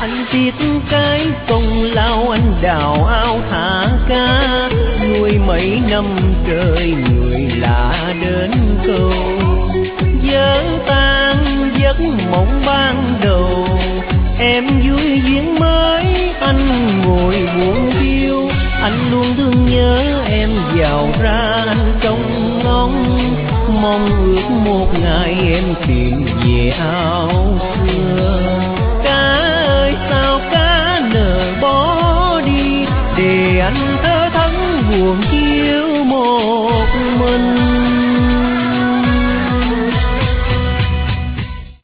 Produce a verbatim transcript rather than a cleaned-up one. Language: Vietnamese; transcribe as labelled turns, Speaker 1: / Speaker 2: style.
Speaker 1: Anh tiếc cái công lao anh đào ao thả cá, nuôi mấy năm trời người lạ đến câu. Vỡ tan giấc mộng ban đầu, em vui duyên mới anh ngồi buồn phiêu. Anh luôn thương nhớ em giàu ra anh trông ngóng, mong ước một ngày em tìm về ao xưa. Cá ơi sao cá nỡ bỏ đi, để anh thơ thẫn buồn chiếu một mình.